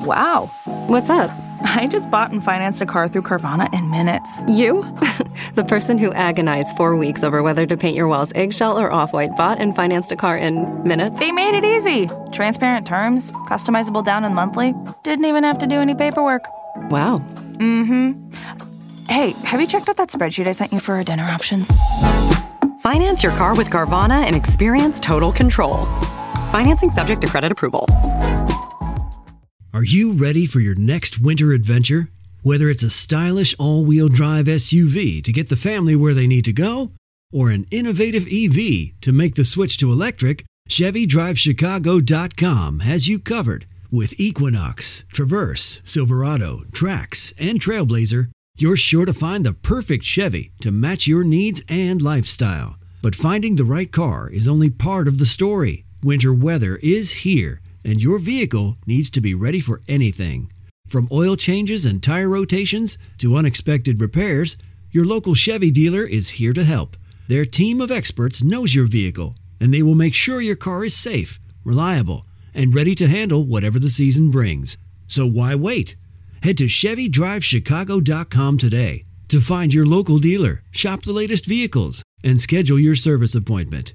Wow. What's up? I just bought and financed a car through Carvana in minutes. You? The person who agonized 4 weeks over whether to paint your walls eggshell or off-white bought and financed a car in minutes? They made it easy. Transparent terms, customizable down and monthly. Didn't even have to do any paperwork. Wow. Mm-hmm. Hey, have you checked out that spreadsheet I sent you for our dinner options? Finance your car with Carvana and experience total control. Financing subject to credit approval. Are you ready for your next winter adventure? Whether it's a stylish all-wheel drive SUV to get the family where they need to go, or an innovative EV to make the switch to electric, ChevyDriveChicago.com has you covered. With Equinox, Traverse, Silverado, Trax, and Trailblazer, you're sure to find the perfect Chevy to match your needs and lifestyle. But finding the right car is only part of the story. Winter weather is here, and your vehicle needs to be ready for anything. From oil changes and tire rotations to unexpected repairs, your local Chevy dealer is here to help. Their team of experts knows your vehicle, and they will make sure your car is safe, reliable, and ready to handle whatever the season brings. So why wait? Head to ChevyDriveChicago.com today to find your local dealer, shop the latest vehicles, and schedule your service appointment.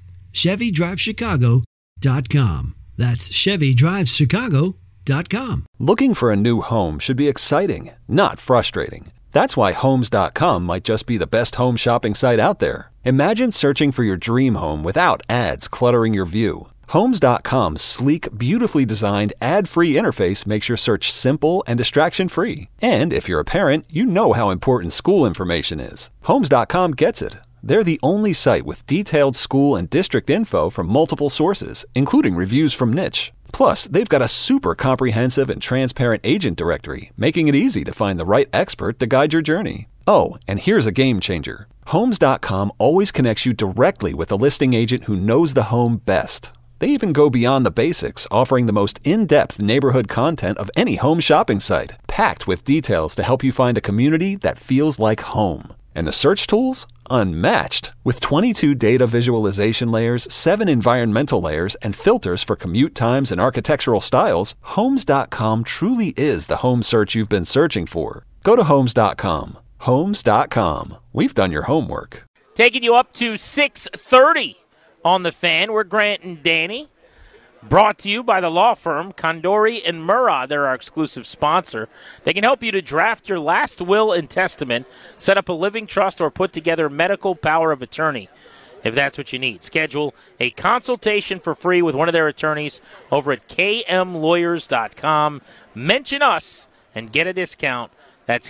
ChevyDriveChicago.com. That's ChevyDriveChicago.com. Looking for a new home should be exciting, not frustrating. That's why Homes.com might just be the best home shopping site out there. Imagine searching for your dream home without ads cluttering your view. Homes.com's sleek, beautifully designed, ad-free interface makes your search simple and distraction-free. And if you're a parent, you know how important school information is. Homes.com gets it. They're the only site with detailed school and district info from multiple sources, including reviews from Niche. Plus, they've got a super comprehensive and transparent agent directory, making it easy to find the right expert to guide your journey. Oh, and here's a game changer. Homes.com always connects you directly with a listing agent who knows the home best. They even go beyond the basics, offering the most in-depth neighborhood content of any home shopping site, packed with details to help you find a community that feels like home. And the search tools? Unmatched. With 22 data visualization layers, 7 environmental layers, and filters for commute times and architectural styles, Homes.com truly is the home search you've been searching for. Go to Homes.com. Homes.com. We've done your homework. Taking you up to 6:30 on The Fan. We're Grant and Danny. Brought to you by the law firm Condori and Murrah. They're our exclusive sponsor. They can help you to draft your last will and testament, set up a living trust, or put together medical power of attorney, if that's what you need. Schedule a consultation for free with one of their attorneys over at kmlawyers.com. Mention us and get a discount. That's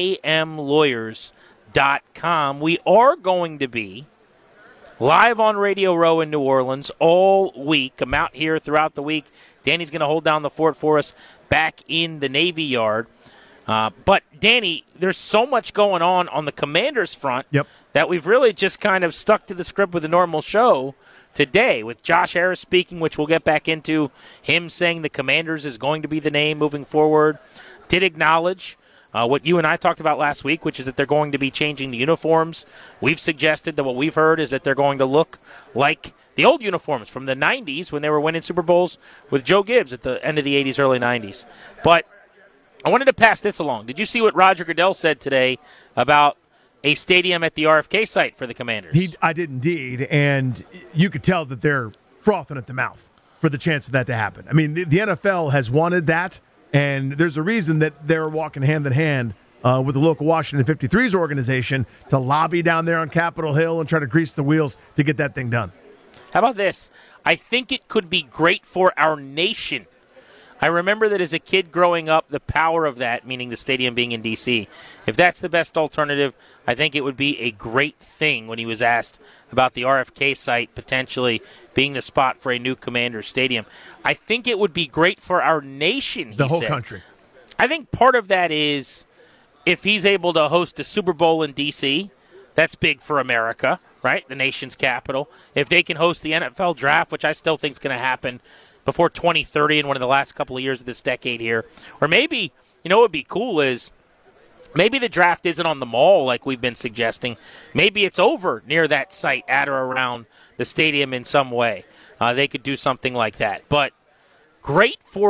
kmlawyers.com. We are going to be live on Radio Row in New Orleans all week. I'm out here throughout the week. Danny's going to hold down the fort for us back in the Navy Yard. But, Danny, there's so much going on the Commanders front that we've really just kind of stuck to the script with the normal show today, with Josh Harris speaking, which we'll get back into, him saying the Commanders is going to be the name moving forward. Did acknowledge what you and I talked about last week, which is that they're going to be changing the uniforms. We've suggested that what we've heard is that they're going to look like the old uniforms from the 90s when they were winning Super Bowls with Joe Gibbs at the end of the 80s, early 90s. But I wanted to pass this along. Did you see what Roger Goodell said today about a stadium at the RFK site for the Commanders? I did indeed, and you could tell that they're frothing at the mouth for the chance of that to happen. I mean, the NFL has wanted that. And there's a reason that they're walking hand in hand with the local Washington 53s organization to lobby down there on Capitol Hill and try to grease the wheels to get that thing done. How about this? I think it could be great for our nation. I remember that as a kid growing up, the power of that, meaning the stadium being in D.C., if that's the best alternative, I think it would be a great thing when he was asked about the RFK site potentially being the spot for a new Commanders stadium. I think it would be great for our nation, he said. The whole country. I think part of that is if he's able to host a Super Bowl in D.C., that's big for America, right? The nation's capital. If they can host the NFL draft, which I still think is going to happen before 2030 in one of the last couple of years of this decade here. Or maybe, what would be cool is maybe the draft isn't on the mall like we've been suggesting. Maybe it's over near that site at or around the stadium in some way. They could do something like that. But great for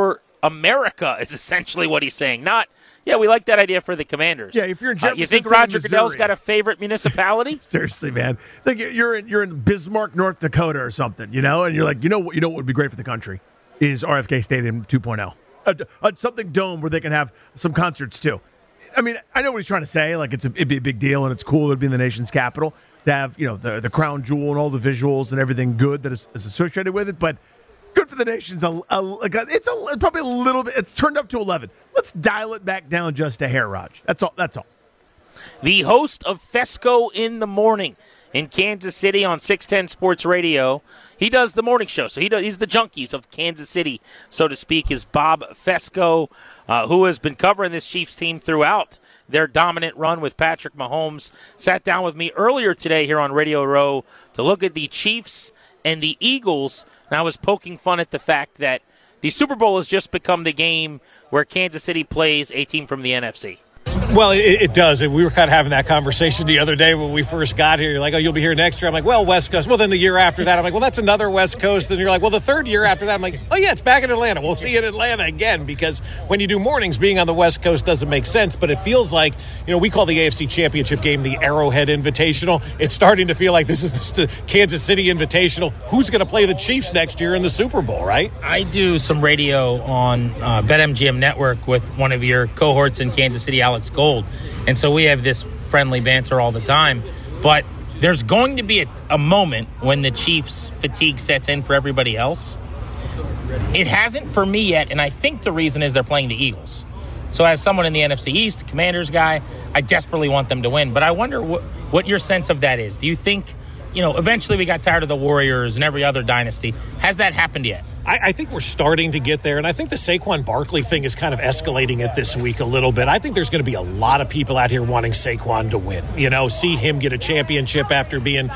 America is essentially what he's saying. Not, yeah, we like that idea for the Commanders. Yeah, if you're in Jefferson you think City, Roger Missouri. Goodell's got a favorite municipality? Seriously, man. Like you're in Bismarck, North Dakota or something, and you're like, what would be great for the country is RFK Stadium 2.0. Something dome where they can have some concerts too. I mean, I know what he's trying to say. Like it'd be a big deal and it's cool. It'd be in the nation's capital to have, the crown jewel and all the visuals and everything good that is associated with it. But good for the nation's it's probably a little bit. It's turned up to 11. Let's dial it back down just a hair, Raj. That's all. The host of Fesco in the Morning in Kansas City on 610 Sports Radio. He does the morning show, so he's the Junkies of Kansas City, so to speak, is Bob Fesco, who has been covering this Chiefs team throughout their dominant run with Patrick Mahomes. Sat down with me earlier today here on Radio Row to look at the Chiefs and the Eagles, and I was poking fun at the fact that the Super Bowl has just become the game where Kansas City plays a team from the NFC. Well, it does. And we were kind of having that conversation the other day when we first got here. You're like, oh, you'll be here next year. I'm like, well, West Coast. Well, then the year after that, I'm like, well, that's another West Coast. And you're like, well, the third year after that, I'm like, oh, yeah, it's back in Atlanta. We'll see you in Atlanta again, because when you do mornings, being on the West Coast doesn't make sense. But it feels like, we call the AFC Championship game the Arrowhead Invitational. It's starting to feel like this is just the Kansas City Invitational. Who's going to play the Chiefs next year in the Super Bowl, right? I do some radio on BetMGM Network with one of your cohorts in Kansas City, Alex Gold. And so we have this friendly banter all the time. But there's going to be a moment when the Chiefs' fatigue sets in for everybody else. It hasn't for me yet, and I think the reason is they're playing the Eagles. So as someone in the NFC East, the Commanders guy, I desperately want them to win. But I wonder what your sense of that is. Do you think, eventually we got tired of the Warriors and every other dynasty. Has that happened yet? I think we're starting to get there, and I think the Saquon Barkley thing is kind of escalating it this week a little bit. I think there's going to be a lot of people out here wanting Saquon to win. See him get a championship after being,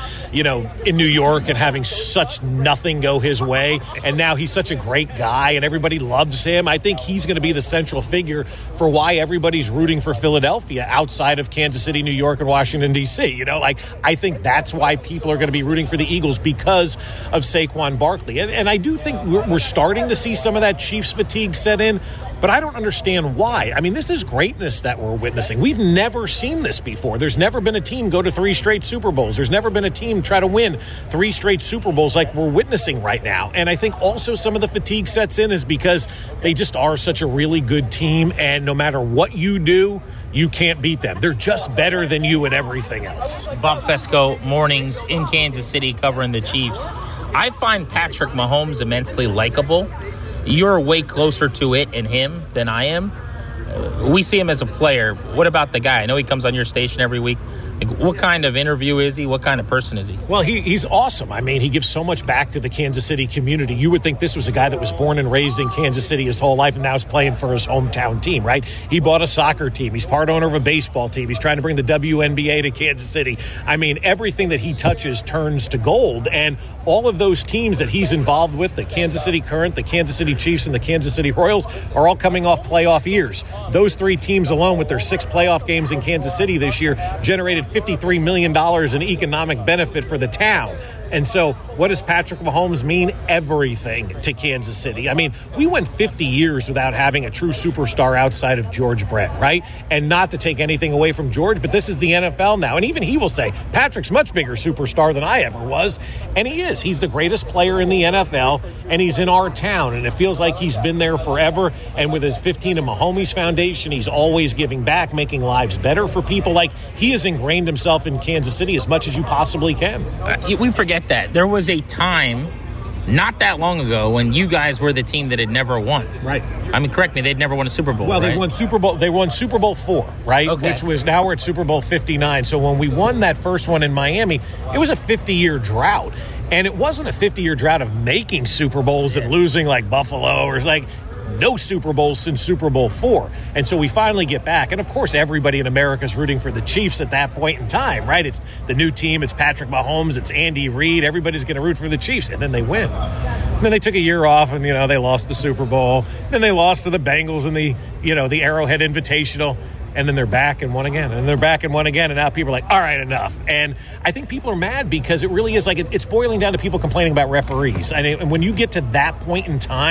in New York and having such nothing go his way, and now he's such a great guy and everybody loves him. I think he's going to be the central figure for why everybody's rooting for Philadelphia outside of Kansas City, New York, and Washington, D.C. I think that's why people are going to be rooting for the Eagles, because of Saquon Barkley. And I do think we're starting to see some of that Chiefs fatigue set in, but I don't understand why. I mean, this is greatness that we're witnessing. We've never seen this before. There's never been a team go to 3 straight Super Bowls. There's never been a team try to win 3 straight Super Bowls like we're witnessing right now. And I think also some of the fatigue sets in is because they just are such a really good team, and no matter what you do, you can't beat them. They're just better than you at everything else. Bob Fesco, mornings in Kansas City covering the Chiefs. I find Patrick Mahomes immensely likable. You're way closer to it and him than I am. We see him as a player. What about the guy? I know he comes on your station every week. What kind of interview is he? What kind of person is he? Well, he's awesome. I mean, he gives so much back to the Kansas City community. You would think this was a guy that was born and raised in Kansas City his whole life and now is playing for his hometown team, right? He bought a soccer team. He's part owner of a baseball team. He's trying to bring the WNBA to Kansas City. I mean, everything that he touches turns to gold. And all of those teams that he's involved with, the Kansas City Current, the Kansas City Chiefs, and the Kansas City Royals, are all coming off playoff years. Those 3 teams alone, with their 6 playoff games in Kansas City this year, generated $53 million in economic benefit for the town. And so what does Patrick Mahomes mean? Everything to Kansas City. I mean, we went 50 years without having a true superstar outside of George Brett, right? And not to take anything away from George, but this is the NFL now. And even he will say, Patrick's much bigger superstar than I ever was. And he is. He's the greatest player in the NFL, and he's in our town. And it feels like he's been there forever. And with his 15 and Mahomes Foundation, he's always giving back, making lives better for people. Like, he has ingrained himself in Kansas City as much as you possibly can. We forget that. There was a time not that long ago when you guys were the team that had never won. Right. I mean, correct me, they'd never won a Super Bowl, Well, right? They won Super Bowl 4, right? Okay. Which was, now we're at Super Bowl 59. So when we won that first one in Miami, it was a 50-year drought. And it wasn't a 50-year drought of making Super Bowls and losing like Buffalo or like no Super Bowls since Super Bowl 4. And so we finally get back. And, of course, everybody in America is rooting for the Chiefs at that point in time, right? It's the new team. It's Patrick Mahomes. It's Andy Reid. Everybody's going to root for the Chiefs. And then they win. And then they took a year off and, they lost the Super Bowl. Then they lost to the Bengals in the Arrowhead Invitational. And then they're back and won again. And they're back and won again. And now people are like, all right, enough. And I think people are mad because it really is like it's boiling down to people complaining about referees. And when you get to that point in time,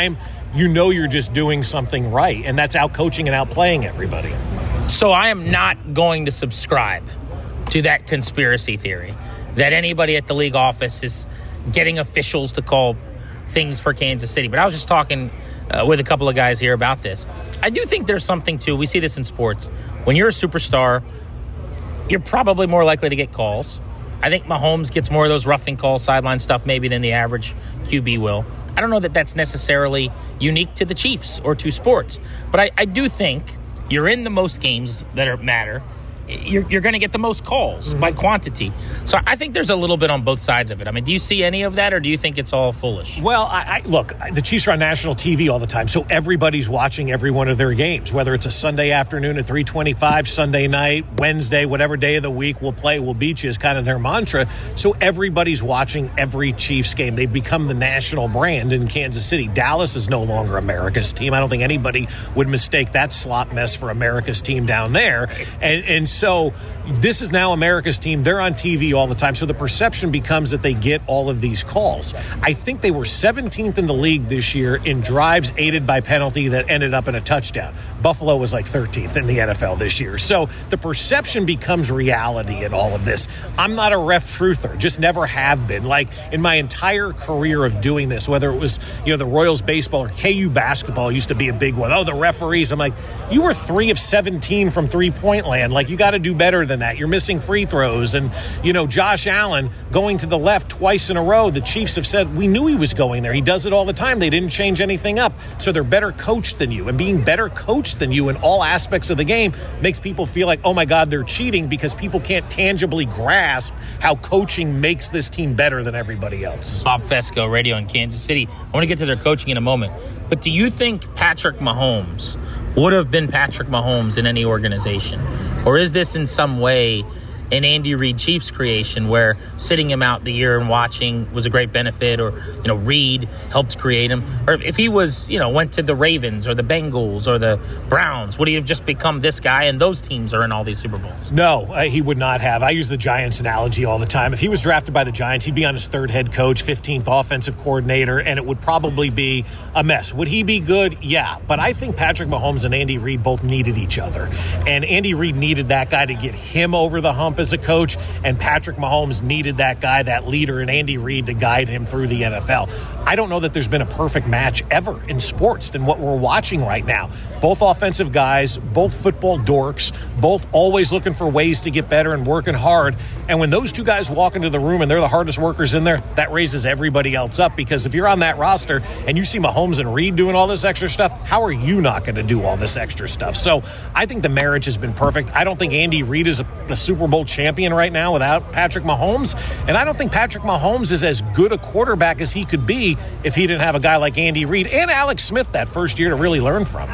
you know you're just doing something right, and that's out coaching and out playing everybody. So I am not going to subscribe to that conspiracy theory that anybody at the league office is getting officials to call things for Kansas City. But I was just talking with a couple of guys here about this. I do think there's something to, we see this in sports. When you're a superstar, you're probably more likely to get calls. I think Mahomes gets more of those roughing calls, sideline stuff maybe than the average QB will. I don't know that that's necessarily unique to the Chiefs or to sports. But I do think you're in the most games that matter. You're going to get the most calls by quantity. So I think there's a little bit on both sides of it. I mean, do you see any of that, or do you think it's all foolish? Well, look, the Chiefs are on national TV all the time, so everybody's watching every one of their games, whether it's a Sunday afternoon at 3:25, Sunday night, Wednesday, whatever day of the week we'll play, we'll beat you is kind of their mantra. So everybody's watching every Chiefs game. They've become the national brand in Kansas City. Dallas is no longer America's team. I don't think anybody would mistake that slot mess for America's team down there. And so this is now America's team. They're on TV all the time. So the perception becomes that they get all of these calls. I think they were 17th in the league this year in drives aided by penalty that ended up in a touchdown. Buffalo was like 13th in the NFL this year. So the perception becomes reality in all of this. I'm not a ref truther, just never have been. Like in my entire career of doing this, whether it was, the Royals baseball or KU basketball used to be a big one. Oh, the referees. I'm like, you were 3 of 17 from three-point land. Like, you got to do better than that. You're missing free throws. And, Josh Allen going to the left twice in a row. The Chiefs have said, we knew he was going there. He does it all the time. They didn't change anything up. So they're better coached than you. And being better coached than you in all aspects of the game makes people feel like, oh my God, they're cheating, because people can't tangibly grasp how coaching makes this team better than everybody else. Bob Fesco, radio in Kansas City. I want to get to their coaching in a moment. But do you think Patrick Mahomes would have been Patrick Mahomes in any organization? Or is this in some way an Andy Reid Chiefs creation where sitting him out the year and watching was a great benefit, or, Reid helped create him? Or if he was, went to the Ravens or the Bengals or the Browns, would he have just become this guy and those teams are in all these Super Bowls? No, he would not have. I use the Giants analogy all the time. If he was drafted by the Giants, he'd be on his third head coach, 15th offensive coordinator, and it would probably be a mess. Would he be good? Yeah. But I think Patrick Mahomes and Andy Reid both needed each other. And Andy Reid needed that guy to get him over the hump as a coach, and Patrick Mahomes needed that guy, that leader, and Andy Reid to guide him through the NFL. I don't know that there's been a perfect match ever in sports than what we're watching right now. Both offensive guys, both football dorks, both always looking for ways to get better and working hard. And when those two guys walk into the room and they're the hardest workers in there, that raises everybody else up, because if you're on that roster and you see Mahomes and Reid doing all this extra stuff, how are you not going to do all this extra stuff? So I think the marriage has been perfect. I don't think Andy Reid is the Super Bowl champion right now without Patrick Mahomes, and I don't think Patrick Mahomes is as good a quarterback as he could be if he didn't have a guy like Andy Reid and Alex Smith that first year to really learn from.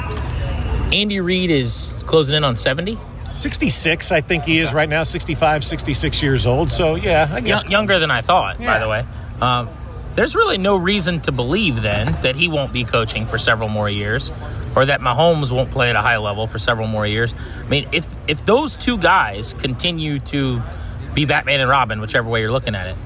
Andy Reid is closing in on 70? 66, I think he is right now, 65, 66 years old. So, yeah, I guess. Younger than I thought, by the way. There's really no reason to believe, then, that he won't be coaching for several more years, or that Mahomes won't play at a high level for several more years. I mean, if those two guys continue to be Batman and Robin, whichever way you're looking at it,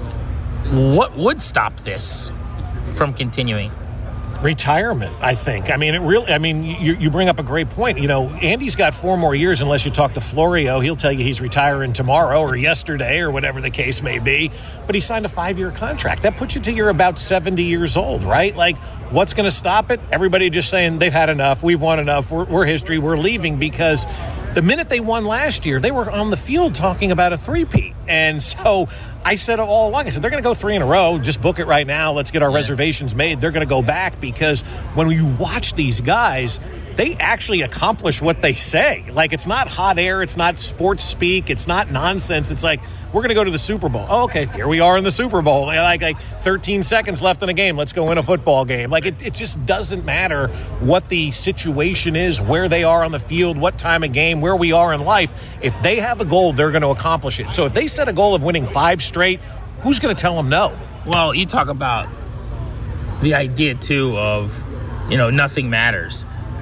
what would stop this from continuing? Retirement, I think. I mean, you bring up a great point. Andy's got 4 more years unless you talk to Florio. He'll tell you he's retiring tomorrow or yesterday or whatever the case may be. But he signed a 5-year contract. That puts you till you're about 70 years old, right? Like, what's going to stop it? Everybody just saying they've had enough. We've won enough. We're history. We're leaving, because the minute they won last year, they were on the field talking about a three-peat. And so I said all along, I said, they're going to go 3 in a row. Just book it right now. Let's get our reservations made. They're going to go back, because when you watch these guys, they actually accomplish what they say. Like, it's not hot air. It's not sports speak. It's not nonsense. It's like, we're going to go to the Super Bowl. Oh, okay, here we are in the Super Bowl. Like 13 seconds left in a game. Let's go win a football game. Like, it just doesn't matter what the situation is, where they are on the field, what time of game, where we are in life. If they have a goal, they're going to accomplish it. So if they set a goal of winning 5 straight, who's going to tell them no? Well, you talk about the idea, too, of, nothing matters.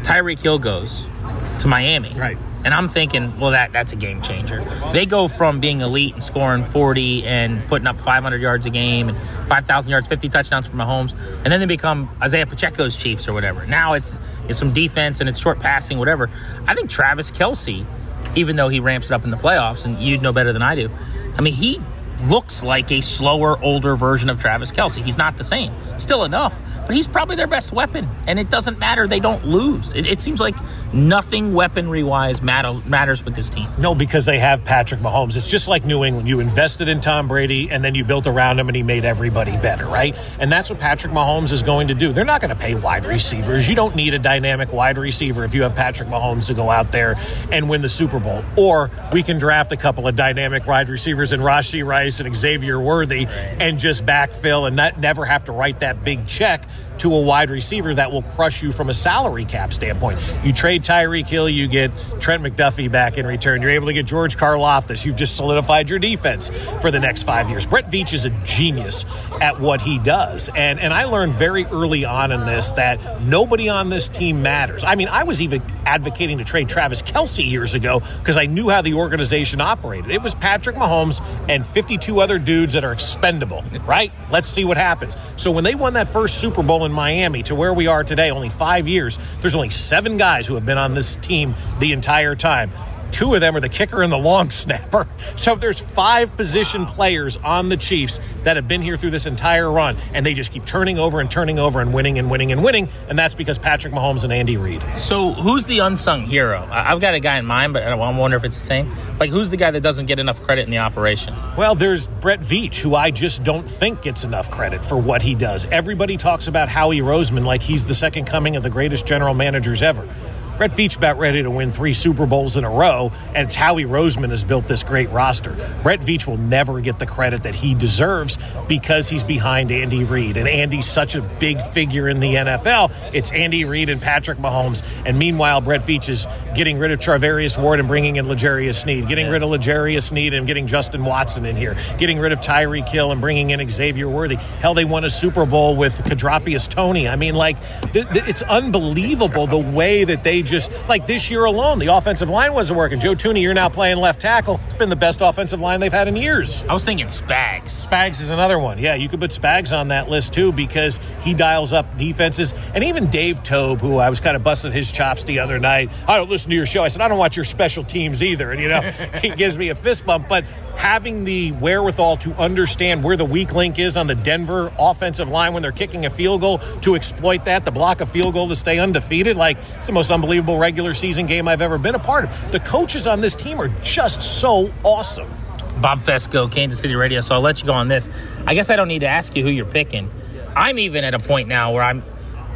Tyreek Hill goes to Miami. Right. And I'm thinking, well, that's a game changer. They go from being elite and scoring 40 and putting up 500 yards a game and 5,000 yards, 50 touchdowns for Mahomes, and then they become Isaiah Pacheco's Chiefs or whatever. Now it's some defense and it's short passing, whatever. I think Travis Kelce, even though he ramps it up in the playoffs, and you'd know better than I do, I mean, he looks like a slower, older version of Travis Kelce. He's not the same. Still enough, but he's probably their best weapon, and it doesn't matter. They don't lose. It seems like nothing weaponry-wise matters with this team. No, because they have Patrick Mahomes. It's just like New England. You invested in Tom Brady, and then you built around him, and he made everybody better, right? And that's what Patrick Mahomes is going to do. They're not going to pay wide receivers. You don't need a dynamic wide receiver if you have Patrick Mahomes to go out there and win the Super Bowl. Or we can draft a couple of dynamic wide receivers in Rashee Rice and Xavier Worthy and just backfill and never have to write that big check to a wide receiver that will crush you from a salary cap standpoint. You trade Tyreek Hill, you get Trent McDuffie back in return. You're able to get George Karlaftis. You've just solidified your defense for the next 5 years. Brett Veach is a genius at what he does. And I learned very early on in this that nobody on this team matters. I mean, I was even advocating to trade Travis Kelce years ago because I knew how the organization operated. It was Patrick Mahomes and 52 other dudes that are expendable, right? Let's see what happens. So when they won that first Super Bowl in Miami to where we are today, only 5 years, there's only 7 guys who have been on this team the entire time. 2 of them are the kicker and the long snapper. So there's 5 position players on the Chiefs that have been here through this entire run, and they just keep turning over and winning and winning and winning, and that's because Patrick Mahomes and Andy Reid. So who's the unsung hero? I've got a guy in mind, but I wonder if it's the same. Like, who's the guy that doesn't get enough credit in the operation? Well, there's Brett Veach, who I just don't think gets enough credit for what he does. Everybody talks about Howie Roseman like he's the second coming of the greatest general managers ever. Brett Veach about ready to win 3 Super Bowls in a row, and it's Howie Roseman has built this great roster. Brett Veach will never get the credit that he deserves because he's behind Andy Reid, and Andy's such a big figure in the NFL. It's Andy Reid and Patrick Mahomes, and meanwhile, Brett Veach is getting rid of Charvarius Ward and bringing in L'Jarius Sneed, getting rid of L'Jarius Sneed and getting Justin Watson in here, getting rid of Tyreek Hill and bringing in Xavier Worthy. Hell, they won a Super Bowl with Kadropius Toney. I mean, like, it's unbelievable the way that they just, like this year alone, the offensive line wasn't working. Joe Thuney, you're now playing left tackle. It's been the best offensive line they've had in years. I was thinking Spags. Spags is another one. Yeah, you could put Spags on that list too because he dials up defenses. And even Dave Tobe, who I was kind of busting his chops the other night. I don't listen to your show. I said, I don't watch your special teams either. And, he gives me a fist bump. But having the wherewithal to understand where the weak link is on the Denver offensive line when they're kicking a field goal, to exploit that, to block a field goal, to stay undefeated, like, it's the most unbelievable regular season game I've ever been a part of. The coaches on this team are just so awesome. Bob Fesco, Kansas City Radio. So I'll let you go on this. I guess I don't need to ask you who you're picking. I'm even at a point now where I'm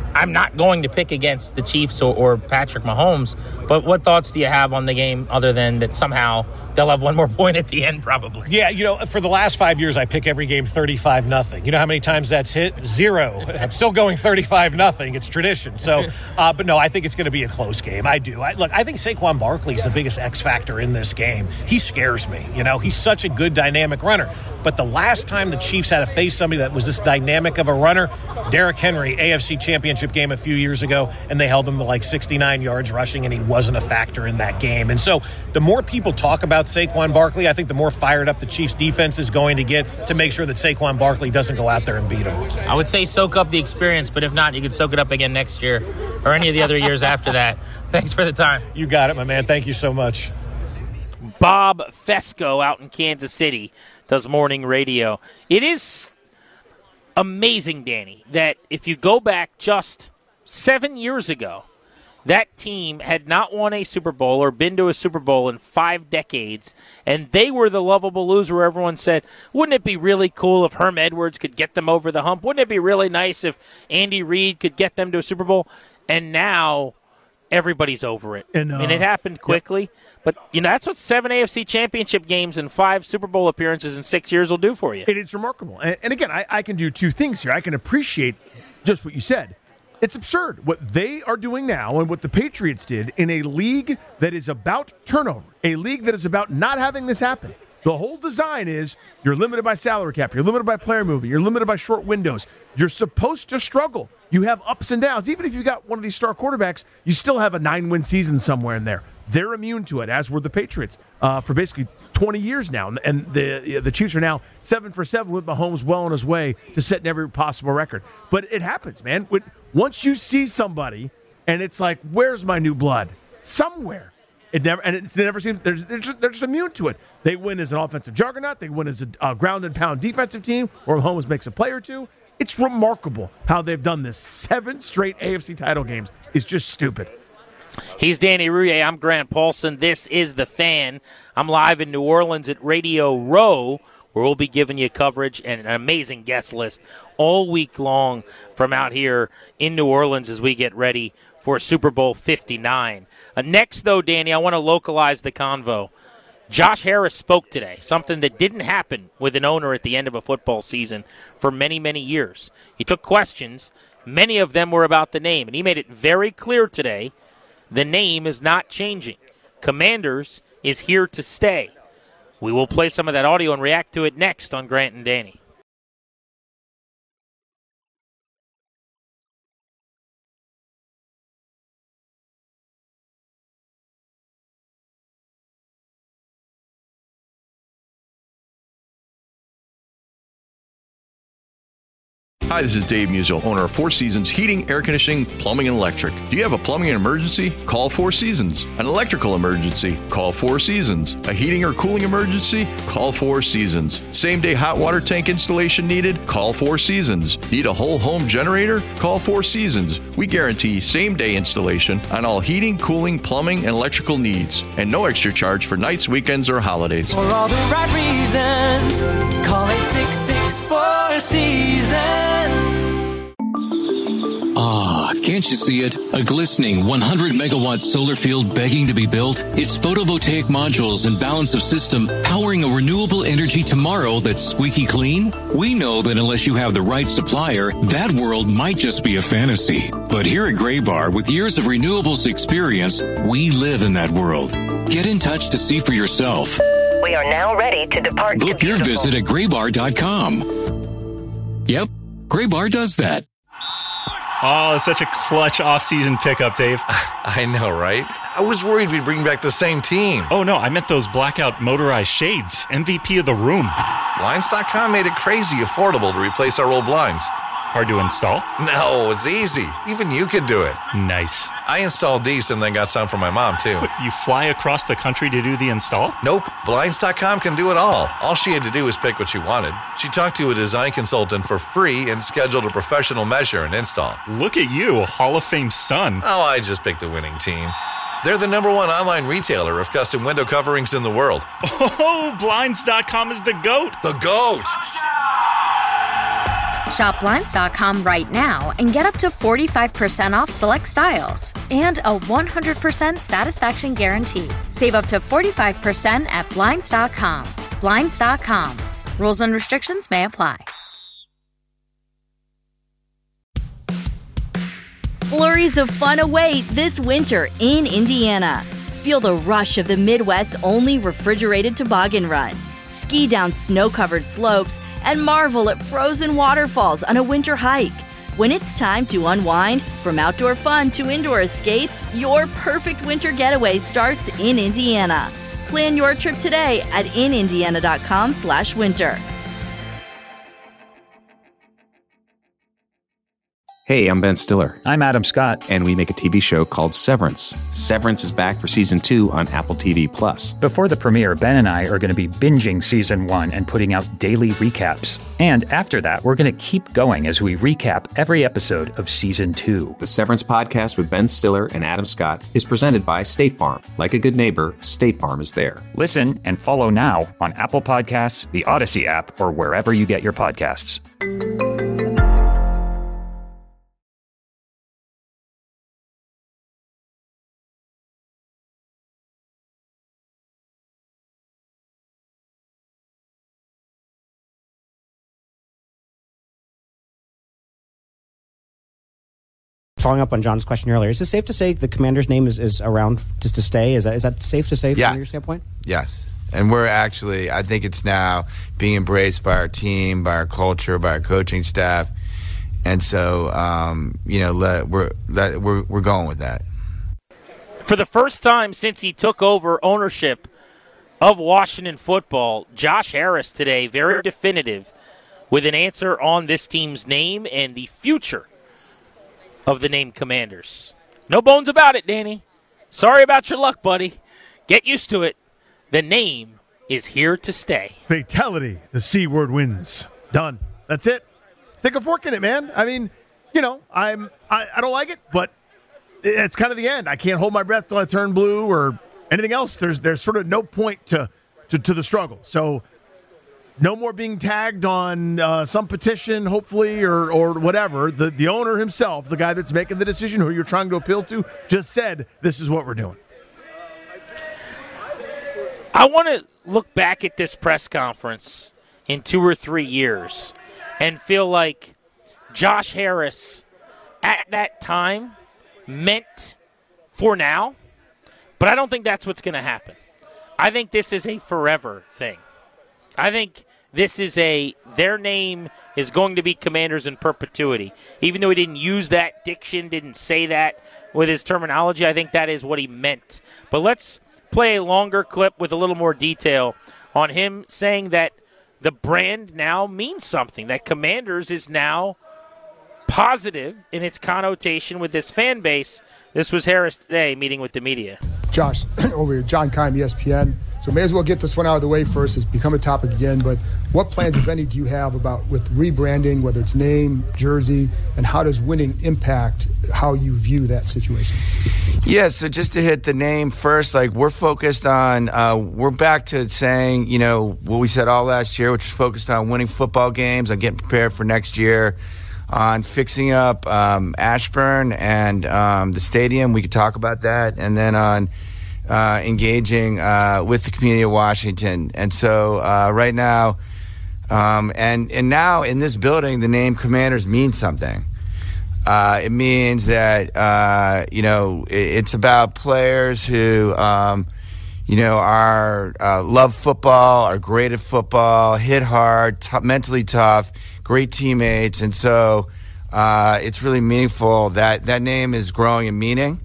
not going to pick against the Chiefs or Patrick Mahomes, but what thoughts do you have on the game other than that somehow they'll have one more point at the end probably? Yeah, for the last 5 years, I pick every game 35-0. You know how many times that's hit? 0. I'm still going 35-0. It's tradition. So, but no, I think it's going to be a close game. I do. I think Saquon Barkley is the biggest X factor in this game. He scares me. He's such a good dynamic runner. But the last time the Chiefs had to face somebody that was this dynamic of a runner, Derrick Henry, AFC Championship game a few years ago, and they held him to like 69 yards rushing, and he wasn't a factor in that game. And so the more people talk about Saquon Barkley, I think the more fired up the Chiefs defense is going to get to make sure that Saquon Barkley doesn't go out there and beat him. I would say soak up the experience, but if not, you could soak it up again next year or any of the other years after that. Thanks for the time. You got it, my man. Thank you so much. Bob Fesco out in Kansas City does morning radio. It is amazing, Danny, that if you go back just 7 years ago, that team had not won a Super Bowl or been to a Super Bowl in 5 decades, and they were the lovable loser where everyone said, wouldn't it be really cool if Herm Edwards could get them over the hump? Wouldn't it be really nice if Andy Reid could get them to a Super Bowl? And now everybody's over it. And it happened quickly. Yep. But, that's what 7 AFC Championship games and 5 Super Bowl appearances in 6 years will do for you. It is remarkable. And again, I can do 2 things here. I can appreciate just what you said. It's absurd what they are doing now and what the Patriots did in a league that is about turnover, a league that is about not having this happen. The whole design is you're limited by salary cap, you're limited by player movement, you're limited by short windows. You're supposed to struggle. You have ups and downs. Even if you got one of these star quarterbacks, you still have a 9-win season somewhere in there. They're immune to it, as were the Patriots for basically 20 years now. And the Chiefs are now 7 for 7 with Mahomes well on his way to setting every possible record. But it happens, man. Once you see somebody and it's like, where's my new blood? Somewhere. It never seems they're just immune to it. They win as an offensive juggernaut. They win as a ground and pound defensive team, or Mahomes makes a play or two. It's remarkable how they've done this. 7 straight AFC title games is just stupid. He's Danny Rouhier. I'm Grant Paulson. This is The Fan. I'm live in New Orleans at Radio Row, where we'll be giving you coverage and an amazing guest list all week long from out here in New Orleans as we get ready for Super Bowl 59. Next, though, Danny, I want to localize the convo. Josh Harris spoke today, something that didn't happen with an owner at the end of a football season for many, many years. He took questions. Many of them were about the name, and he made it very clear today the name is not changing. Commanders is here to stay. We will play some of that audio and react to it next on Grant and Danny. Hi, this is Dave Musial, owner of Four Seasons Heating, Air Conditioning, Plumbing, and Electric. Do you have a plumbing emergency? Call Four Seasons. An electrical emergency? Call Four Seasons. A heating or cooling emergency? Call Four Seasons. Same-day hot water tank installation needed? Call Four Seasons. Need a whole home generator? Call Four Seasons. We guarantee same-day installation on all heating, cooling, plumbing, and electrical needs. And no extra charge for nights, weekends, or holidays. For all the right reasons, call 866-4 Seasons. Ah, can't you see it? A glistening 100-megawatt solar field begging to be built? It's photovoltaic modules and balance of system powering a renewable energy tomorrow that's squeaky clean? We know that unless you have the right supplier, that world might just be a fantasy. But here at Graybar, with years of renewables experience, we live in that world. Get in touch to see for yourself. We are now ready to depart. Book your visit at graybar.com. Yep, Graybar does that. Oh, it's such a clutch off-season pickup, Dave. I know, right? I was worried we'd bring back the same team. Oh, no, I meant those blackout motorized shades. MVP of the room. Blinds.com made it crazy affordable to replace our old blinds. Hard to install? No, it's easy. Even you could do it. Nice. I installed these and then got some for my mom, too. What, you fly across the country to do the install? Nope. Blinds.com can do it all. All she had to do was pick what she wanted. She talked to a design consultant for free and scheduled a professional measure and install. Look at you, a Hall of Fame son. Oh, I just picked the winning team. They're the #1 online retailer of custom window coverings in the world. Oh, Blinds.com is the GOAT. The GOAT! Shop Blinds.com right now and get up to 45% off select styles and a 100% satisfaction guarantee. Save up to 45% at Blinds.com. Blinds.com. Rules and restrictions may apply. Flurries of fun await this winter in Indiana. Feel the rush of the Midwest's only refrigerated toboggan run. Ski down snow-covered slopes and marvel at frozen waterfalls on a winter hike. When it's time to unwind, from outdoor fun to indoor escapes, your perfect winter getaway starts in Indiana. Plan your trip today at inindiana.com/winter. Hey, I'm Ben Stiller. I'm Adam Scott. And we make a TV show called Severance. Severance is back for Season 2 on Apple TV+. Before the premiere, Ben and I are going to be binging Season 1 and putting out daily recaps. And after that, we're going to keep going as we recap every episode of Season 2. The Severance podcast with Ben Stiller and Adam Scott is presented by State Farm. Like a good neighbor, State Farm is there. Listen and follow now on Apple Podcasts, the Odyssey app, or wherever you get your podcasts. following up on John's question earlier, is it safe to say the Commanders' name is around just to stay? Is that safe to say from your standpoint? Yes. And we're actually, I think it's now being embraced by our team, by our culture, by our coaching staff. And so, we're going with that. For the first time since he took over ownership of Washington football, Josh Harris today, very definitive with an answer on this team's name and the future of the name Commanders. No bones about it, Danny. Sorry about your luck, buddy. Get used to it. The name is here to stay. Fatality. The C word wins. Done. That's it. Stick a fork in it, man. I mean, I don't like it, but it's kind of the end. I can't hold my breath till I turn blue or anything else. There's sort of no point to the struggle. So no more being tagged on some petition, hopefully, or whatever. The owner himself, the guy that's making the decision, who you're trying to appeal to, just said, this is what we're doing. I want to look back at this press conference in 2 or 3 years and feel like Josh Harris at that time meant for now, but I don't think that's what's going to happen. I think this is a forever thing. I think this is their name is going to be Commanders in perpetuity. Even though he didn't use that diction, didn't say that with his terminology, I think that is what he meant. But let's play a longer clip with a little more detail on him saying that the brand now means something, that Commanders is now positive in its connotation with this fan base. This was Harris today meeting with the media. Josh, over here, John Keim, ESPN. So may as well get this one out of the way first. It's become a topic again, but what plans, if any, do you have with rebranding, whether it's name, jersey, and how does winning impact how you view that situation? Yeah, so just to hit the name first, we're focused on, we're back to saying, what we said all last year, which was focused on winning football games, on getting prepared for next year, on fixing up Ashburn and the stadium. We could talk about that. And then on engaging with the community of Washington. And so right now, and now in this building, the name Commanders means something. It means that, it's about players who, are love football, are great at football, hit hard, mentally tough, great teammates. And so it's really meaningful that name is growing in meaning.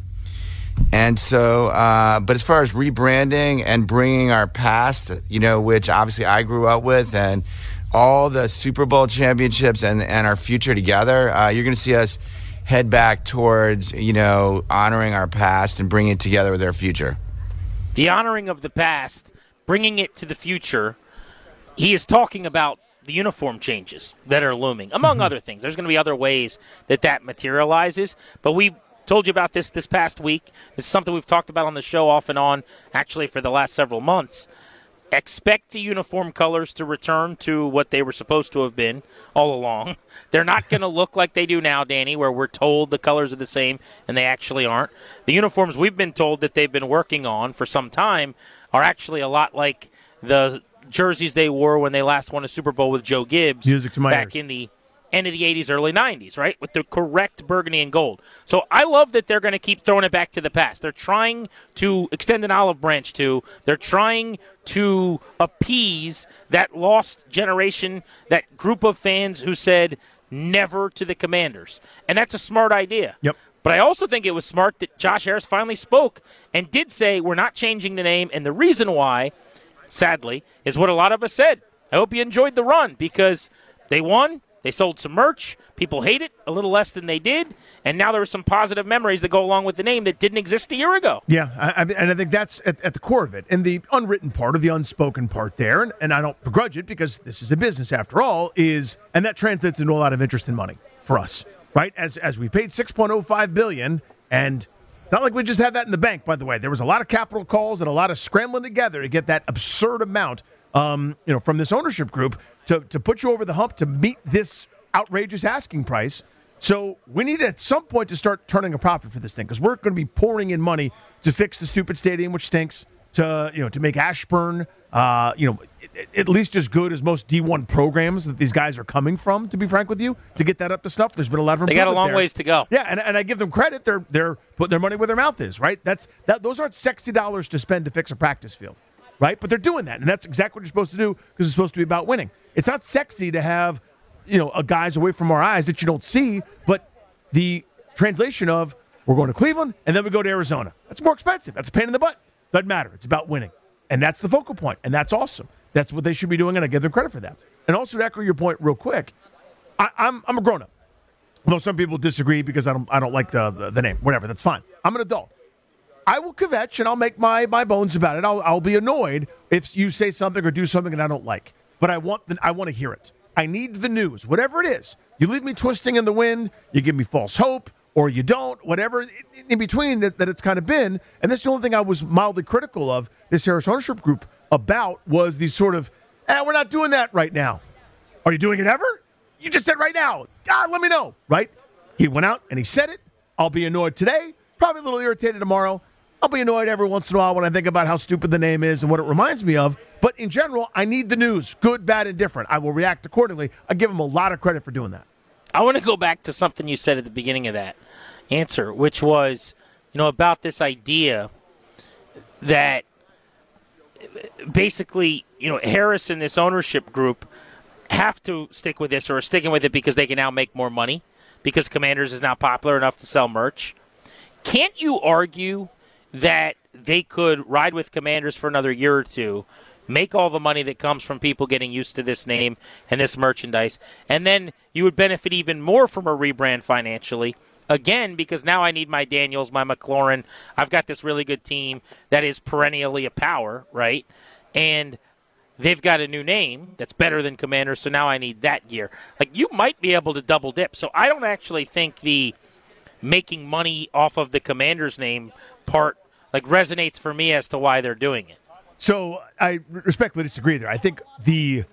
And so, but as far as rebranding and bringing our past, which obviously I grew up with, and all the Super Bowl championships and our future together, you're going to see us head back towards, honoring our past and bringing it together with our future. The honoring of the past, bringing it to the future, he is talking about the uniform changes that are looming, among other things. There's going to be other ways that materializes, but we told you about this past week. This is something we've talked about on the show off and on, actually, for the last several months. Expect the uniform colors to return to what they were supposed to have been all along. They're not going to look like they do now, Danny, where we're told the colors are the same and they actually aren't. The uniforms we've been told that they've been working on for some time are actually a lot like the jerseys they wore when they last won a Super Bowl with Joe Gibbs back in the end of the 80s, early 90s, right, with the correct burgundy and gold. So I love that they're going to keep throwing it back to the past. They're trying to extend an olive branch to. They're trying to appease that lost generation, that group of fans who said never to the Commanders. And that's a smart idea. Yep. But I also think it was smart that Josh Harris finally spoke and did say we're not changing the name. And the reason why, sadly, is what a lot of us said. I hope you enjoyed the run because they won. They sold some merch. People hate it a little less than they did. And now there are some positive memories that go along with the name that didn't exist a year ago. Yeah, and I think that's at the core of it. And the unwritten part or the unspoken part there, and I don't begrudge it because this is a business after all, and that translates into a lot of interest and money for us, right? As we paid $6.05 billion, and it's not like we just had that in the bank, by the way. There was a lot of capital calls and a lot of scrambling together to get that absurd amount from this ownership group to put you over the hump to meet this outrageous asking price. So we need at some point to start turning a profit for this thing because we're going to be pouring in money to fix the stupid stadium, which stinks, to make Ashburn, at least as good as most D1 programs that these guys are coming from, to be frank with you, to get that up to snuff. There's been a lot of improvement. They got a long ways to go. Yeah, and I give them credit. They're putting their money where their mouth is, right? Those aren't sexy dollars to spend to fix a practice field, right? But they're doing that, and that's exactly what you're supposed to do because it's supposed to be about winning. It's not sexy to have, a guys away from our eyes that you don't see, but the translation of we're going to Cleveland and then we go to Arizona. That's more expensive. That's a pain in the butt. Doesn't matter. It's about winning. And that's the focal point, and that's awesome. That's what they should be doing, and I give them credit for that. And also to echo your point real quick, I'm a grown-up. Although some people disagree because I don't like the name. Whatever, that's fine. I'm an adult. I will kvetch, and I'll make my bones about it. I'll be annoyed if you say something or do something and I don't like. But I want to hear it. I need the news, whatever it is. You leave me twisting in the wind, you give me false hope, or you don't, whatever in between that it's kind of been. And that's the only thing I was mildly critical of this Harris ownership group about was these sort of, we're not doing that right now. Are you doing it ever? You just said right now. God, let me know, right? He went out and he said it. I'll be annoyed today, probably a little irritated tomorrow. I'll be annoyed every once in a while when I think about how stupid the name is and what it reminds me of. But in general, I need the news, good, bad, and different. I will react accordingly. I give him a lot of credit for doing that. I want to go back to something you said at the beginning of that answer, which was, about this idea that basically, Harris and this ownership group have to stick with this or are sticking with it because they can now make more money because Commanders is now popular enough to sell merch. Can't you argue that they could ride with Commanders for another year or two, make all the money that comes from people getting used to this name and this merchandise, and then you would benefit even more from a rebrand financially, again, because now I need my Daniels, my McLaurin. I've got this really good team that is perennially a power, right? And they've got a new name that's better than Commanders, so now I need that gear. Like, you might be able to double dip. So I don't actually think the making money off of the Commanders name part resonates for me as to why they're doing it. So I respectfully disagree there. I think the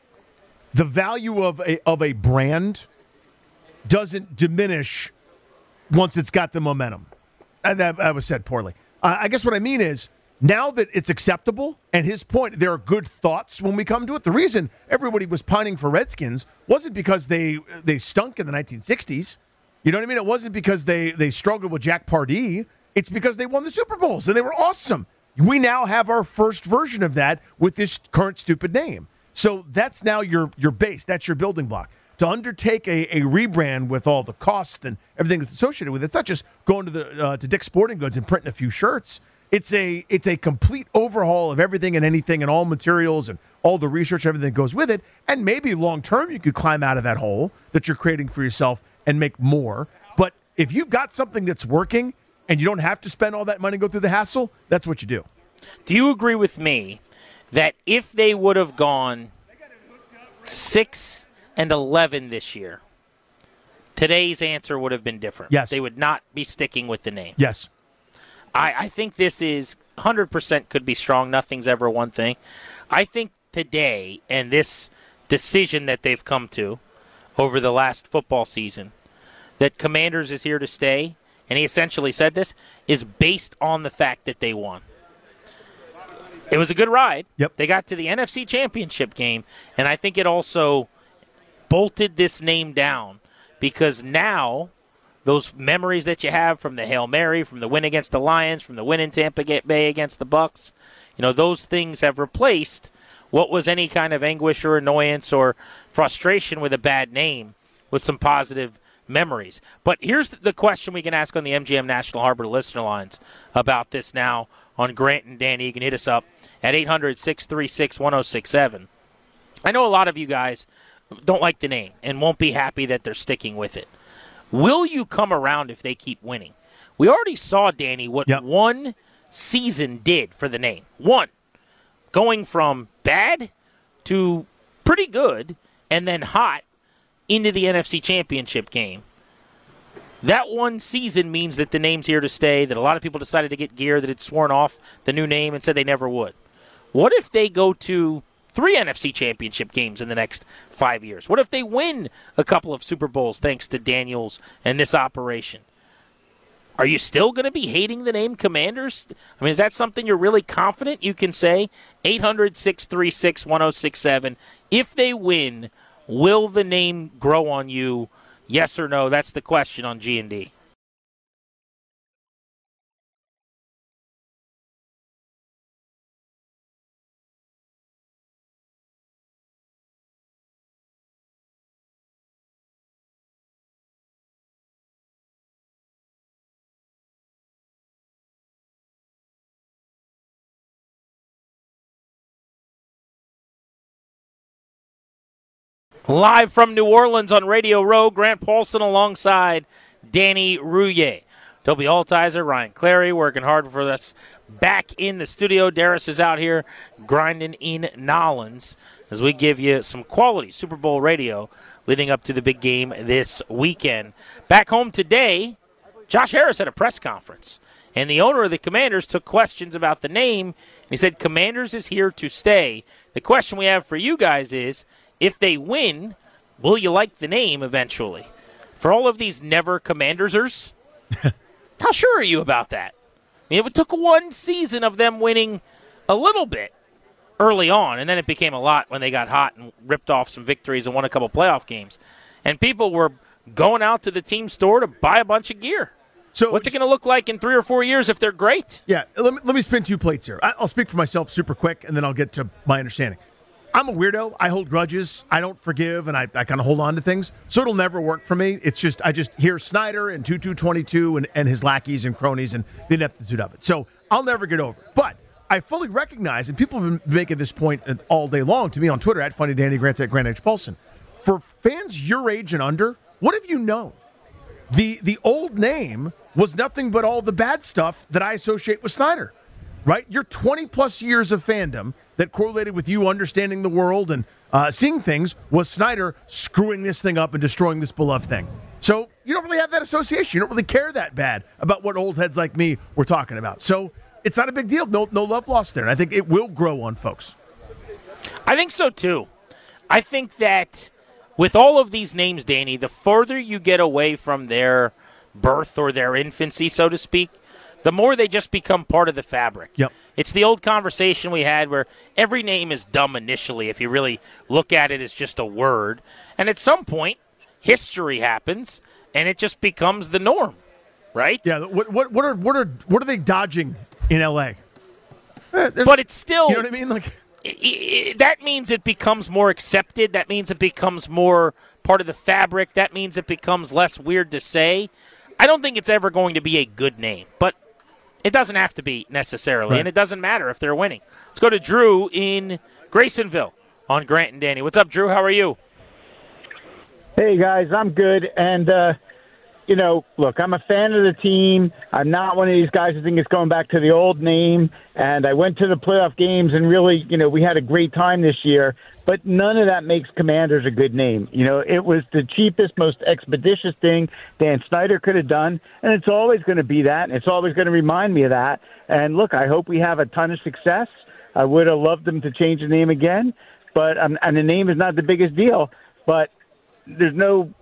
value of a brand doesn't diminish once it's got the momentum. And that was said poorly. I guess what I mean is, now that it's acceptable, and his point, there are good thoughts when we come to it. The reason everybody was pining for Redskins wasn't because they stunk in the 1960s. You know what I mean? It wasn't because they struggled with Jack Pardee. It's because they won the Super Bowls, and they were awesome. We now have our first version of that with this current stupid name. So that's now your base. That's your building block. To undertake a rebrand with all the costs and everything that's associated with it, it's not just going to Dick's Sporting Goods and printing a few shirts. It's a complete overhaul of everything and anything and all materials and all the research, everything that goes with it. And maybe long-term you could climb out of that hole that you're creating for yourself and make more. But if you've got something that's working and you don't have to spend all that money and go through the hassle, that's what you do. Do you agree with me that if they would have gone 6-11 this year, today's answer would have been different? Yes. They would not be sticking with the name. Yes. I think this is 100% could be strong. Nothing's ever one thing. I think today and this decision that they've come to over the last football season, that Commanders is here to stay, and he essentially said this, is based on the fact that they won. It was a good ride. Yep. They got to the NFC Championship game, and I think it also bolted this name down because now those memories that you have from the Hail Mary, from the win against the Lions, from the win in Tampa Bay against the Bucs, those things have replaced what was any kind of anguish or annoyance or frustration with a bad name with some positive memories. But here's the question we can ask on the MGM National Harbor listener lines about this now on Grant and Danny. You can hit us up at 800-636-1067. I know a lot of you guys don't like the name and won't be happy that they're sticking with it. Will you come around if they keep winning? We already saw, Danny, what one season did for the name. One. Going from bad to pretty good and then hot into the NFC Championship game. That one season means that the name's here to stay, that a lot of people decided to get gear that had sworn off the new name and said they never would. What if they go to 3 NFC Championship games in the next 5 years? What if they win a couple of Super Bowls thanks to Daniels and this operation? Are you still going to be hating the name Commanders? I mean, is that something you're really confident you can say? 800-636-1067. If they win, will the name grow on you? Yes or no? That's the question on G&D. Live from New Orleans on Radio Row, Grant Paulson alongside Danny Rouillet. Toby Altizer, Ryan Clary working hard for us back in the studio. Darius is out here grinding in Nolens as we give you some quality Super Bowl radio leading up to the big game this weekend. Back home today, Josh Harris had a press conference, and the owner of the Commanders took questions about the name, and he said Commanders is here to stay. The question we have for you guys is, if they win, will you like the name eventually? For all of these never Commandersers, how sure are you about that? I mean, it took one season of them winning a little bit early on, and then it became a lot when they got hot and ripped off some victories and won a couple playoff games. And people were going out to the team store to buy a bunch of gear. So what's it going to look like in 3 or 4 years if they're great? Yeah, let me spin 2 plates here. I'll speak for myself super quick, and then I'll get to my understanding. I'm a weirdo. I hold grudges. I don't forgive, and I kind of hold on to things. So it'll never work for me. It's just I just hear Snyder and 2222 and his lackeys and cronies and the ineptitude of it. So I'll never get over it. But I fully recognize, and people have been making this point all day long to me on Twitter, at Funny Danny Grant, at Grant H. Paulson. For fans your age and under, what have you known? The old name was nothing but all the bad stuff that I associate with Snyder, right? Your 20-plus years of fandom that correlated with you understanding the world and seeing things was Snyder screwing this thing up and destroying this beloved thing. So you don't really have that association. You don't really care that bad about what old heads like me were talking about. So it's not a big deal. No love lost there. And I think it will grow on folks. I think so, too. I think that with all of these names, Danny, the further you get away from their birth or their infancy, so to speak, the more they just become part of the fabric. Yep. It's the old conversation we had where every name is dumb initially if you really look at it as just a word. And at some point, history happens, and it just becomes the norm, right? Yeah, what are they dodging in L.A.? But it's still... You know what I mean? Like, that means it becomes more accepted. That means it becomes more part of the fabric. That means it becomes less weird to say. I don't think it's ever going to be a good name, but it doesn't have to be necessarily, and it doesn't matter if they're winning. Let's go to Drew in Graysonville on Grant and Danny. What's up, Drew? How are you? Hey, guys. I'm good. And, look, I'm a fan of the team. I'm not one of these guys who think it's going back to the old name. And I went to the playoff games, and really, we had a great time this year. But none of that makes Commanders a good name. It was the cheapest, most expeditious thing Dan Snyder could have done, and it's always going to be that, and it's always going to remind me of that. And, look, I hope we have a ton of success. I would have loved them to change the name again, but and the name is not the biggest deal. But there's no,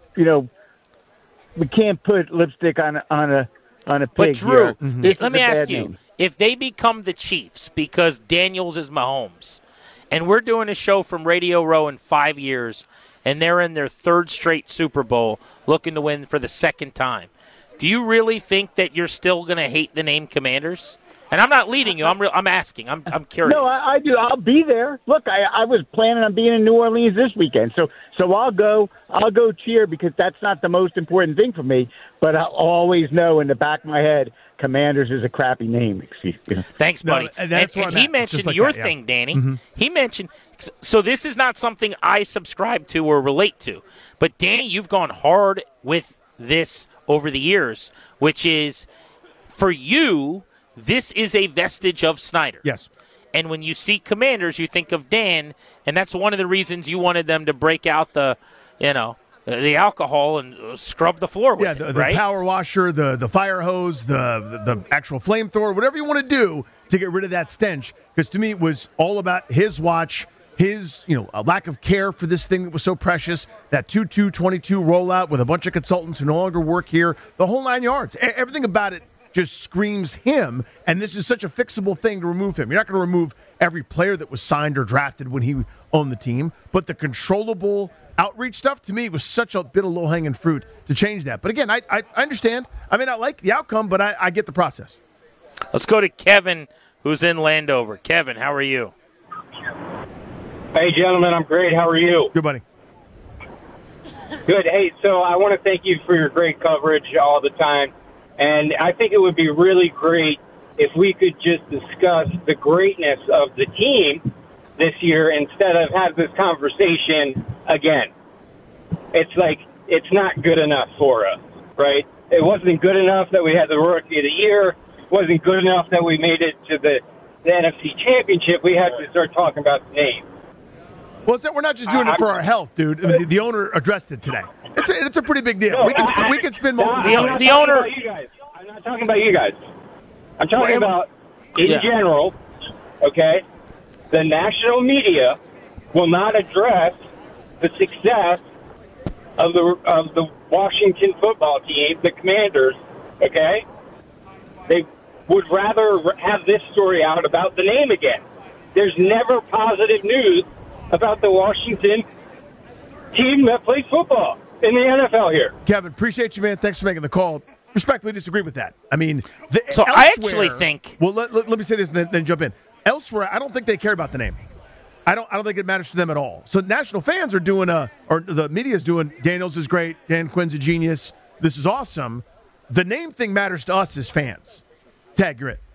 we can't put lipstick on a pig. But, Drew, here. let me ask you, if they become the Chiefs because Daniels is Mahomes, and we're doing a show from Radio Row in 5 years, and they're in their 3rd straight Super Bowl looking to win for the 2nd time, do you really think that you're still going to hate the name Commanders? And I'm not leading you. I'm asking. I'm curious. No, I do. I'll be there. Look, I was planning on being in New Orleans this weekend, so I'll go cheer because that's not the most important thing for me. But I'll always know in the back of my head, Commanders is a crappy name. Thanks, buddy. No, and he mentioned like your thing, Danny. Mm-hmm. He mentioned. So this is not something I subscribe to or relate to. But Danny, you've gone hard with this over the years, which is for you. This is a vestige of Snyder. Yes. And when you see Commanders, you think of Dan, and that's one of the reasons you wanted them to break out the alcohol and scrub the floor with it, right? The power washer, the fire hose, the actual flamethrower, whatever you want to do to get rid of that stench. Because to me, it was all about his watch, his, a lack of care for this thing that was so precious, that 2-2-22 rollout with a bunch of consultants who no longer work here, the whole 9 yards. Everything about it just screams him, and this is such a fixable thing to remove him. You're not going to remove every player that was signed or drafted when he owned the team, but the controllable outreach stuff, to me, was such a bit of low-hanging fruit to change that. But again, I understand. I may not like the outcome, but I get the process. Let's go to Kevin, who's in Landover. Kevin, how are you? Hey, gentlemen, I'm great. How are you? Good, buddy. Good. Hey, so I want to thank you for your great coverage all the time. And I think it would be really great if we could just discuss the greatness of the team this year instead of have this conversation again. It's like it's not good enough for us, right? It wasn't good enough that we had the Rookie of the Year. It wasn't good enough that we made it to the NFC Championship. We had to start talking about the name. Well, we're not just doing it for our health, dude. I mean, the owner addressed it today. It's a pretty big deal. No, we can spin multiple. The owner. I'm not talking about you guys. I'm talking about in general. Okay, the national media will not address the success of the Washington football team, the Commanders. Okay, they would rather have this story out about the name again. There's never positive news about the Washington team that plays football in the NFL here. Kevin, appreciate you, man. Thanks for making the call. Respectfully disagree with that. I mean, I actually think. Well, let me say this and then jump in. Elsewhere, I don't think they care about the name. I don't think it matters to them at all. So national fans are doing or the media is doing, Daniels is great, Dan Quinn's a genius, this is awesome. The name thing matters to us as fans. Tag, you're it.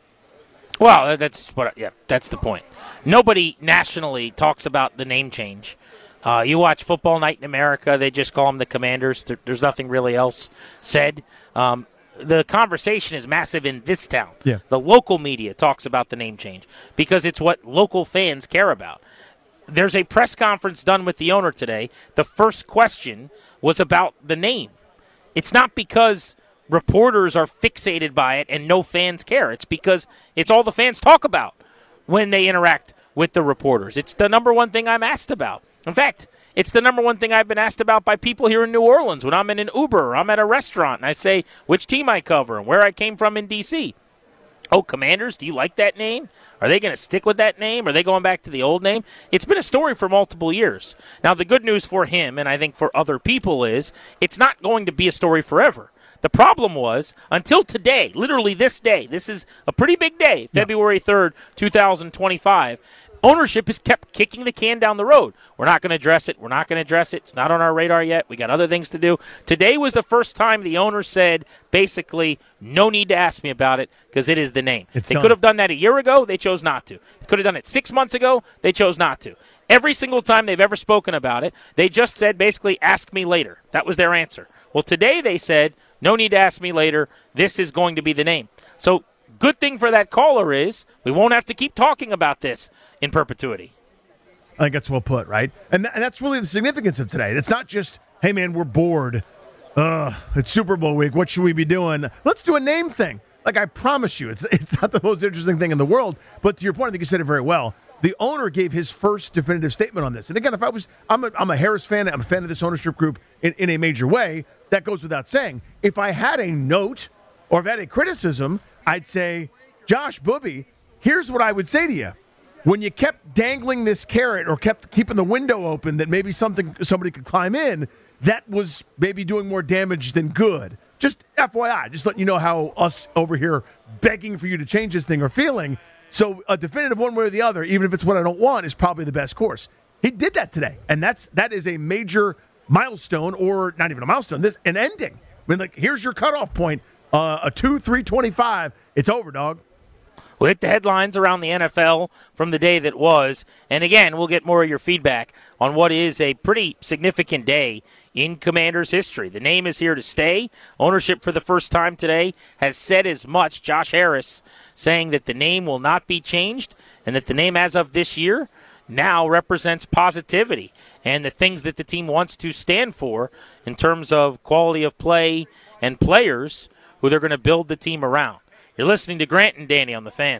Well, that's the point. Nobody nationally talks about the name change. You watch Football Night in America, they just call them the Commanders. There's nothing really else said. The conversation is massive in this town. Yeah. The local media talks about the name change because it's what local fans care about. There's a press conference done with the owner today. The first question was about the name. It's not because reporters are fixated by it and no fans care. It's because it's all the fans talk about when they interact with the reporters. It's the number one thing I'm asked about. In fact, it's the number one thing I've been asked about by people here in New Orleans when I'm in an Uber or I'm at a restaurant and I say which team I cover and where I came from in D.C. Oh, Commanders, do you like that name? Are they going to stick with that name? Are they going back to the old name? It's been a story for multiple years. Now, the good news for him, and I think for other people, is it's not going to be a story forever. The problem was, until today, literally this day, this is a pretty big day, February 3rd, 2025, ownership has kept kicking the can down the road. We're not going to address it. We're not going to address it. It's not on our radar yet. We got other things to do. Today was the first time the owner said, basically, no need to ask me about it because it is the name. They could have done that a year ago. They chose not to. They could have done it 6 months ago. They chose not to. Every single time they've ever spoken about it, they just said, basically, ask me later. That was their answer. Well, today they said, no need to ask me later. This is going to be the name. So, good thing for that caller is we won't have to keep talking about this in perpetuity. I think that's well put, right? And that's really the significance of today. It's not just, hey, man, we're bored. It's Super Bowl week. What should we be doing? Let's do a name thing. Like, I promise you, it's not the most interesting thing in the world. But to your point, I think you said it very well. The owner gave his first definitive statement on this. And again, I'm a Harris fan. I'm a fan of this ownership group in a major way. That goes without saying. If I had a note or if I had a criticism, I'd say, Josh Booby, here's what I would say to you. When you kept dangling this carrot or kept keeping the window open that maybe somebody could climb in, that was maybe doing more damage than good. Just FYI, just letting you know how us over here begging for you to change this thing are feeling. So a definitive one way or the other, even if it's what I don't want, is probably the best course. He did that today, and that is a major milestone, or not even a milestone, an ending. I mean, like, here's your cutoff point, a 2-3-25, it's over, dog. We'll hit the headlines around the NFL from the day that was. And again, we'll get more of your feedback on what is a pretty significant day in Commanders history. The name is here to stay. Ownership for the first time today has said as much. Josh Harris saying that the name will not be changed and that the name as of this year now represents positivity and the things that the team wants to stand for in terms of quality of play and players who they're going to build the team around. You're listening to Grant and Danny on The Fan.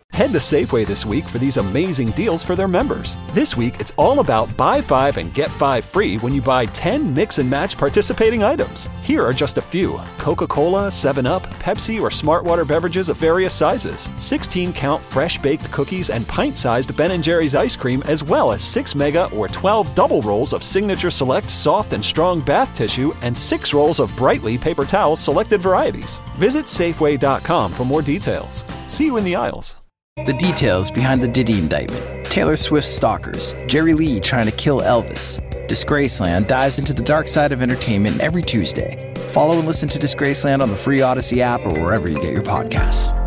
Head to Safeway this week for these amazing deals for their members. This week, it's all about buy 5 and get 5 free when you buy 10 mix and match participating items. Here are just a few: Coca-Cola, 7-Up, Pepsi, or Smartwater beverages of various sizes, 16-count fresh-baked cookies, and pint-sized Ben & Jerry's ice cream, as well as 6 mega or 12 double rolls of Signature Select soft and strong bath tissue and 6 rolls of Brightly paper towels selected varieties. Visit Safeway.com for more details. See you in the aisles. The details behind the Diddy indictment, Taylor Swift's stalkers, Jerry Lee trying to kill Elvis. Disgraceland dives into the dark side of entertainment every Tuesday. Follow and listen to Disgraceland on the free Odyssey app or wherever you get your podcasts.